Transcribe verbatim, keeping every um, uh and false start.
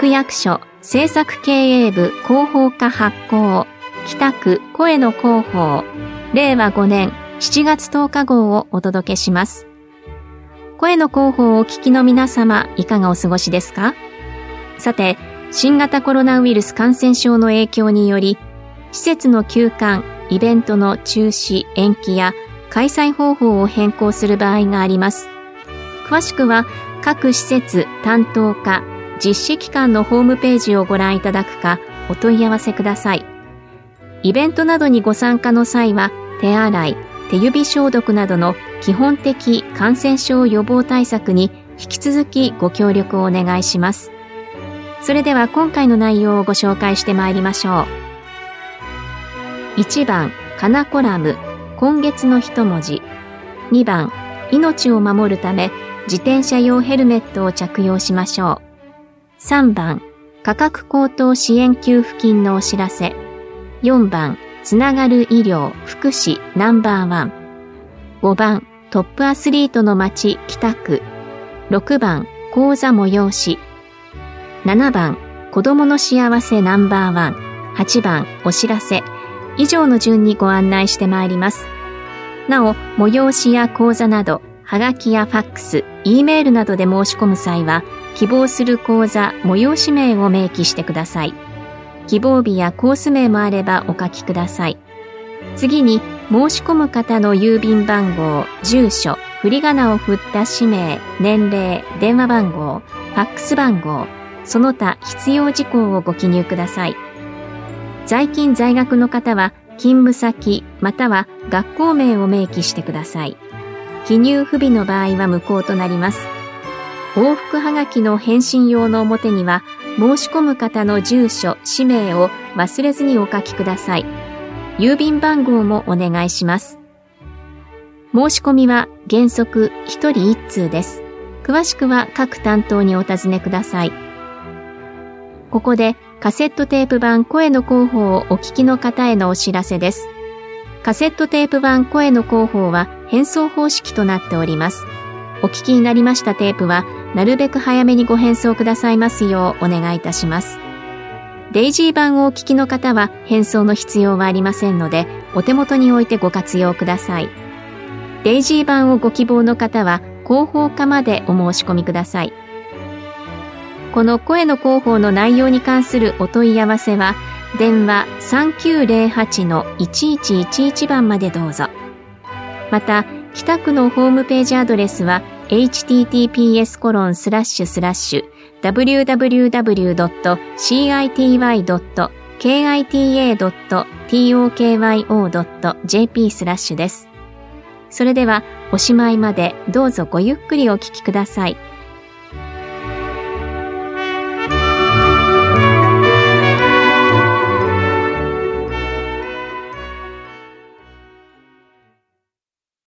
区役所政策経営部広報課発行北区声の広報れいわごねんしちがつとおか号をお届けします。声の広報をお聞きの皆様、いかがお過ごしですか？さて、新型コロナウイルス感染症の影響により、施設の休館、イベントの中止、延期や開催方法を変更する場合があります。詳しくは各施設担当課、実施機関のホームページをご覧いただくかお問い合わせください。イベントなどにご参加の際は手洗い、手指消毒などの基本的感染症予防対策に引き続きご協力をお願いします。それでは今回の内容をご紹介してまいりましょう。いちばん、かなコラム、今月の一文字。にばん、命を守るため自転車用ヘルメットを着用しましょう。さんばん、価格高騰支援給付金のお知らせ。よんばん、つながる医療・福祉ナンバーワン。ごばん、トップアスリートの街北区。ろくばん、講座催し。ななばん、子どもの幸せナンバーワン。はちばん、お知らせ。以上の順にご案内してまいります。なお、催しや講座など、はがきやファックス、Eメールなどで申し込む際は、希望する講座、催し名を明記してください。希望日やコース名もあればお書きください。次に、申し込む方の郵便番号、住所、振り仮名を振った氏名、年齢、電話番号、ファックス番号、その他必要事項をご記入ください。在勤在学の方は、勤務先または学校名を明記してください。記入不備の場合は無効となります。往復はがきの返信用の表には、申し込む方の住所、氏名を忘れずにお書きください。郵便番号もお願いします。申し込みは原則ひとりいち通です。詳しくは各担当にお尋ねください。ここでカセットテープ版声の広報をお聞きの方へのお知らせです。カセットテープ版声の広報は返送方式となっております。お聞きになりましたテープはなるべく早めにご返送くださいますようお願いいたします。デイジー版をお聞きの方は返送の必要はありませんので、お手元に置いてご活用ください。デイジー版をご希望の方は広報課までお申し込みください。この声の広報の内容に関するお問い合わせは、電話 さんきゅうぜろはちのいちいちいちいち 番までどうぞ。また、北区のホームページアドレスは エイチティーティーピーエスコロンスラッシュスラッシュダブリューダブリューダブリュードットシーアイティーワイドットケーアイティーエードットトーキョードットジェーピー スラッシュです。それではおしまいまでどうぞごゆっくりお聞きください。